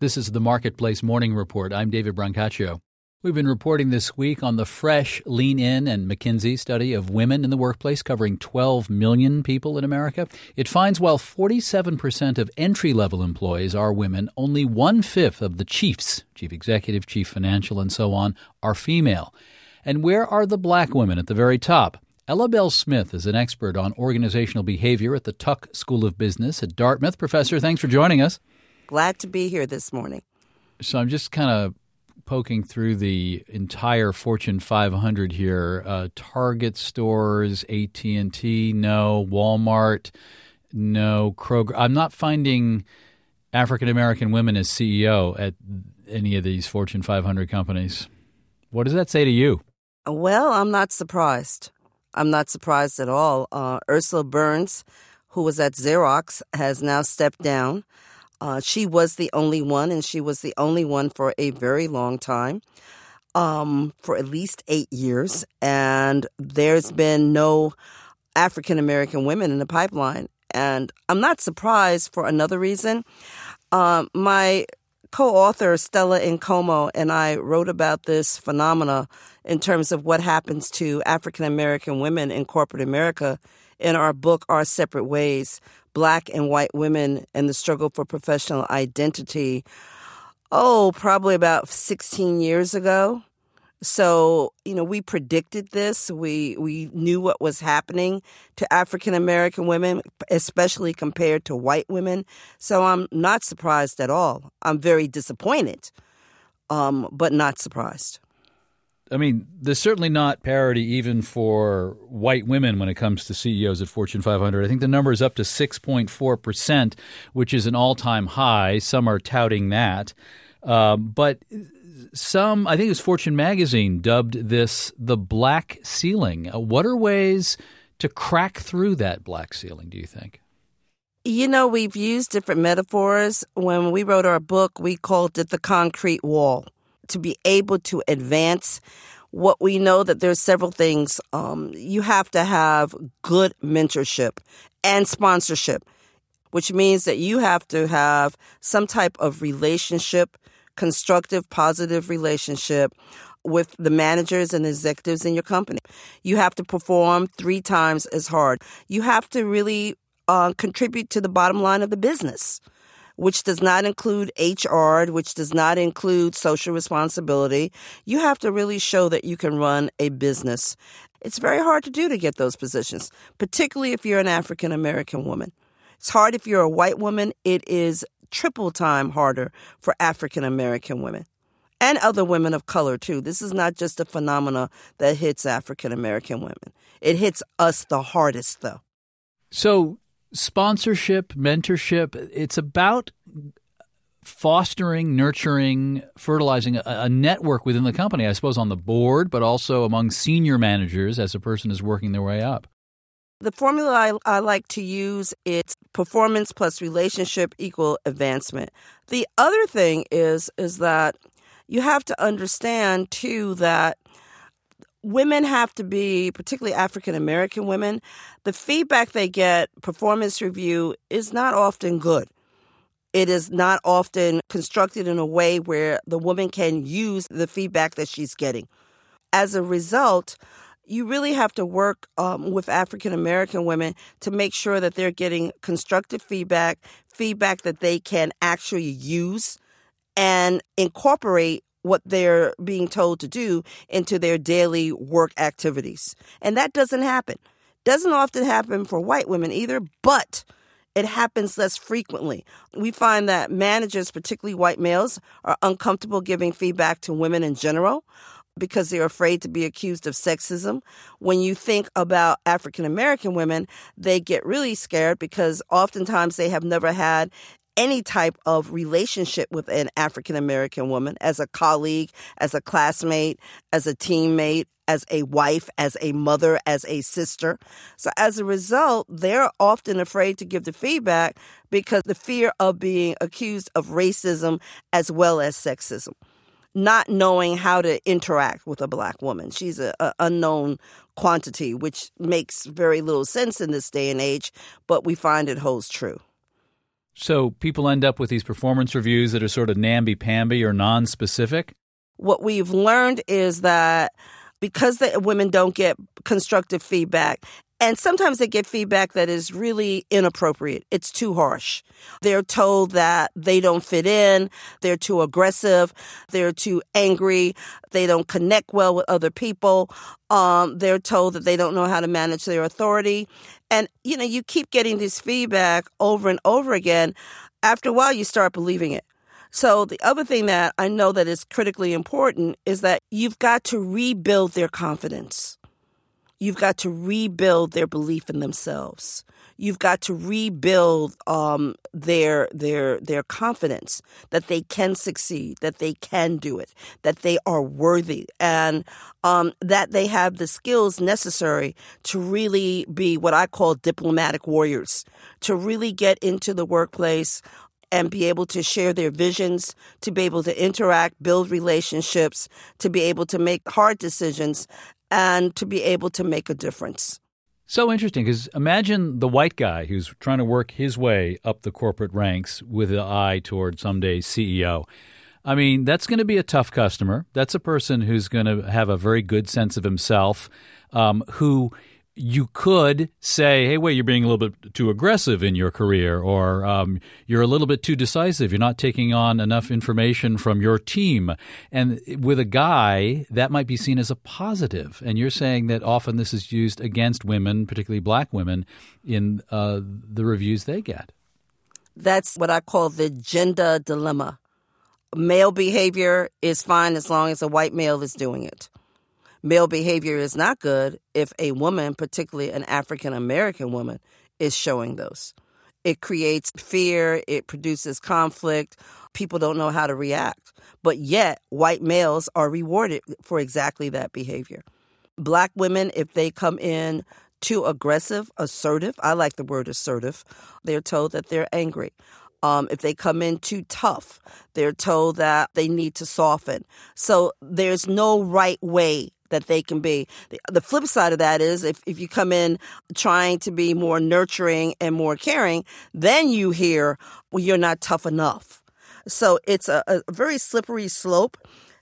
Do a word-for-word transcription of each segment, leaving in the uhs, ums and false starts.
This is the Marketplace Morning Report. I'm David Brancaccio. We've been reporting this week on the fresh Lean In and McKinsey study of women in the workplace covering twelve million people in America. It finds while forty-seven percent of entry-level employees are women, only one-fifth of the chiefs, chief executive, chief financial, and so on, are female. And where are the black women at the very top? Ella Bell Smith is an expert on organizational behavior at the Tuck School of Business at Dartmouth. Professor, thanks for joining us. Glad to be here this morning. So I'm just kind of poking through the entire Fortune five hundred here. Uh, Target stores, A T and T, no. Walmart, no. Kroger. I'm not finding African-American women as C E O at any of these Fortune five hundred companies. What does that say to you? Well, I'm not surprised. I'm not surprised at all. Uh, Ursula Burns, who was at Xerox, has now stepped down. Uh, she was the only one, and she was the only one for a very long time, um, for at least eight years. And there's been no African-American women in the pipeline. And I'm not surprised for another reason. Um, my co-author, Stella Nkomo, and I wrote about this phenomena in terms of what happens to African-American women in corporate America in our book, Our Separate Ways, Black and White Women and the Struggle for Professional Identity, oh, probably about sixteen years ago. So, you know, we predicted this. We we knew what was happening to African-American women, especially compared to white women. So I'm not surprised at all. I'm very disappointed, um, but not surprised. I mean, there's certainly not parity even for white women when it comes to C E Os at Fortune five hundred. I think the number is up to six point four percent, which is an all-time high. Some are touting that. Uh, but some, I think it was Fortune magazine, dubbed this the black ceiling. Uh, what are ways to crack through that black ceiling, do you think? You know, we've used different metaphors. When we wrote our book, we called it the concrete wall. To be able to advance what we know that there's several things. Um, you have to have good mentorship and sponsorship, which means that you have to have some type of relationship, constructive, positive relationship with the managers and executives in your company. You have to perform three times as hard. You have to really uh, contribute to the bottom line of the business, which does not include H R, which does not include social responsibility. You have to really show that you can run a business. It's very hard to do to get those positions, particularly if you're an African-American woman. It's hard if you're a white woman. It is triple time harder for African-American women and other women of color, too. This is not just a phenomena that hits African-American women. It hits us the hardest, though. So sponsorship, mentorship, it's about fostering, nurturing, fertilizing a, a network within the company, I suppose, on the board, but also among senior managers as a person is working their way up. The formula I, I like to use is performance plus relationship equal advancement. The other thing is, is that you have to understand, too, that women have to be, particularly African-American women, the feedback they get, performance review, is not often good. It is not often constructed in a way where the woman can use the feedback that she's getting. As a result, you really have to work um, with African-American women to make sure that they're getting constructive feedback, feedback that they can actually use and incorporate what they're being told to do into their daily work activities. And that doesn't happen. Doesn't often happen for white women either, but it happens less frequently. We find that managers, particularly white males, are uncomfortable giving feedback to women in general because they're afraid to be accused of sexism. When you think about African-American women, they get really scared because oftentimes they have never had any type of relationship with an African-American woman as a colleague, as a classmate, as a teammate, as a wife, as a mother, as a sister. So as a result, they're often afraid to give the feedback because the fear of being accused of racism as well as sexism, not knowing how to interact with a black woman. She's an unknown quantity, which makes very little sense in this day and age, but we find it holds true. So people end up with these performance reviews that are sort of namby-pamby or non-specific? What we've learned is that because the women don't get constructive feedback, and sometimes they get feedback that is really inappropriate. It's too harsh. They're told that they don't fit in, they're too aggressive, they're too angry, they don't connect well with other people. Um, they're told that they don't know how to manage their authority. And, you know, you keep getting this feedback over and over again. After a while, you start believing it. So the other thing that I know that is critically important is that you've got to rebuild their confidence. You've got to rebuild their belief in themselves. You've got to rebuild um, their their their confidence that they can succeed, that they can do it, that they are worthy, and um, that they have the skills necessary to really be what I call diplomatic warriors, to really get into the workplace and be able to share their visions, to be able to interact, build relationships, to be able to make hard decisions, and to be able to make a difference. So interesting, because imagine the white guy who's trying to work his way up the corporate ranks with an eye toward someday C E O. I mean, that's going to be a tough customer. That's a person who's going to have a very good sense of himself, um, who you could say, hey, wait, you're being a little bit too aggressive in your career, or um, you're a little bit too decisive. You're not taking on enough information from your team. And with a guy, that might be seen as a positive. And you're saying that often this is used against women, particularly black women, in uh, the reviews they get. That's what I call the gender dilemma. Male behavior is fine as long as a white male is doing it. Male behavior is not good if a woman, particularly an African-American woman, is showing those. It creates fear. It produces conflict. People don't know how to react. But yet, white males are rewarded for exactly that behavior. Black women, if they come in too aggressive, assertive, I like the word assertive, they're told that they're angry. Um, if they come in too tough, they're told that they need to soften. So there's no right way that they can be. The, the flip side of that is if, if you come in trying to be more nurturing and more caring, then you hear, well, you're not tough enough. So it's a, a very slippery slope.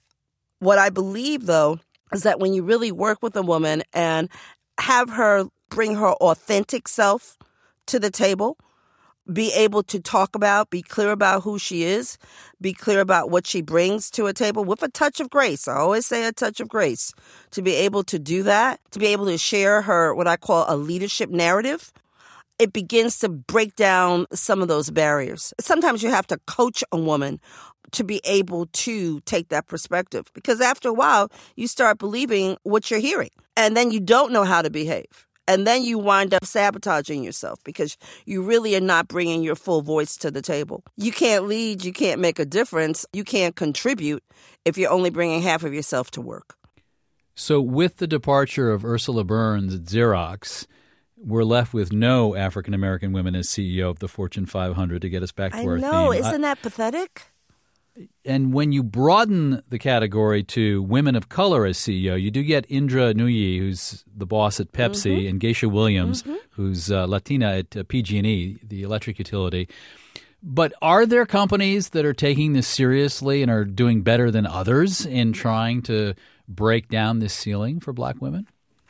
What I believe, though, is that when you really work with a woman and have her bring her authentic self to the table, be able to talk about, be clear about who she is, be clear about what she brings to a table with a touch of grace. I always say a touch of grace. To be able to do that, to be able to share her, what I call a leadership narrative, it begins to break down some of those barriers. Sometimes you have to coach a woman to be able to take that perspective, because after a while, you start believing what you're hearing, and then you don't know how to behave. And then you wind up sabotaging yourself because you really are not bringing your full voice to the table. You can't lead, you can't make a difference, you can't contribute if you're only bringing half of yourself to work. So with the departure of Ursula Burns at Xerox, we're left with no African-American women as C E O of the Fortune five hundred to get us back to I our know, theme. isn't that pathetic? And when you broaden the category to women of color as C E O, you do get Indra Nooyi, who's the boss at Pepsi, mm-hmm. and Geisha Williams, mm-hmm. who's uh, Latina at uh, P G and E, the electric utility. But are there companies that are taking this seriously and are doing better than others in trying to break down this ceiling for black women?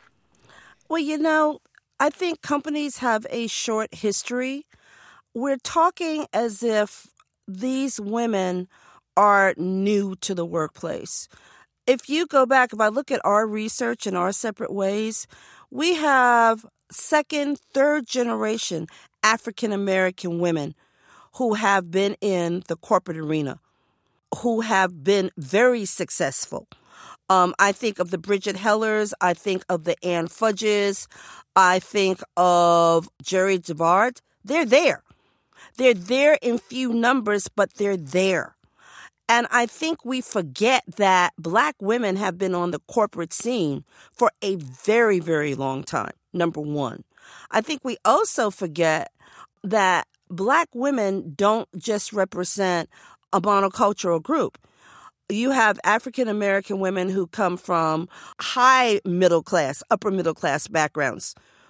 Well, you know, I think companies have a short history. We're talking as if these women are new to the workplace. If you go back, if I look at our research in our separate ways, we have second, third generation African-American women who have been in the corporate arena, who have been very successful. Um, I think of the Bridget Hellers. I think of the Ann Fudges. I think of Jerry Javard. They're there. They're there in few numbers, but they're there. And I think we forget that black women have been on the corporate scene for a very, very long time, number one. I think we also forget that black women don't just represent a monocultural group. You have African-American women who come from high middle class, upper middle class backgrounds,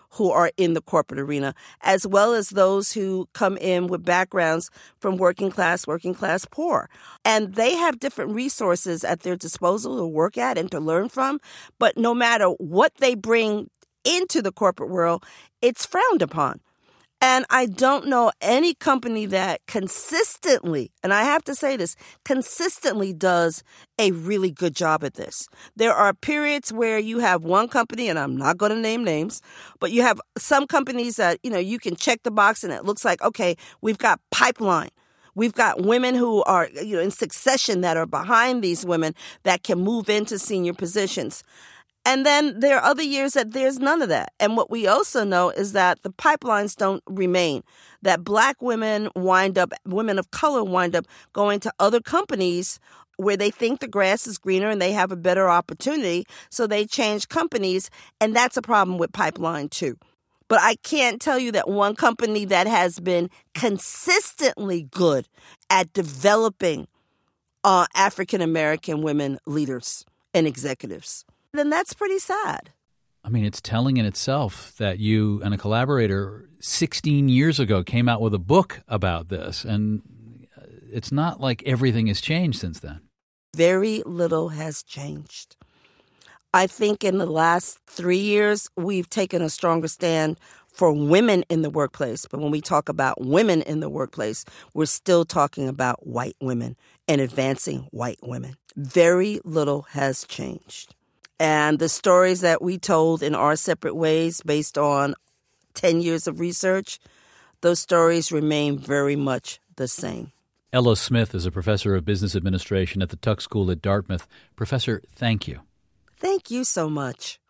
who are in the corporate arena, as well as those who come in with backgrounds from working class, working class poor. And they have different resources at their disposal to work at and to learn from. But no matter what they bring into the corporate world, it's frowned upon. And I don't know any company that consistently, and I have to say this, consistently does a really good job at this. There are periods where you have one company, and I'm not going to name names, but you have some companies that, you know, you can check the box and it looks like, okay, we've got pipeline. We've got women who are, you know, in succession that are behind these women that can move into senior positions. And then there are other years that there's none of that. And what we also know is that the pipelines don't remain, that Black women wind up, women of color wind up going to other companies where they think the grass is greener and they have a better opportunity. So they change companies. And that's a problem with pipeline too. But I can't tell you that one company that has been consistently good at developing uh, African-American women leaders and executives. Then that's pretty sad. I mean, it's telling in itself that you and a collaborator sixteen years ago came out with a book about this, and it's not like everything has changed since then. Very little has changed. I think in the last three years, we've taken a stronger stand for women in the workplace. But when we talk about women in the workplace, we're still talking about white women and advancing white women. Very little has changed. And the stories that we told in our separate ways based on ten years of research, those stories remain very much the same. Ella Smith is a professor of business administration at the Tuck School at Dartmouth. Professor, thank you. Thank you so much.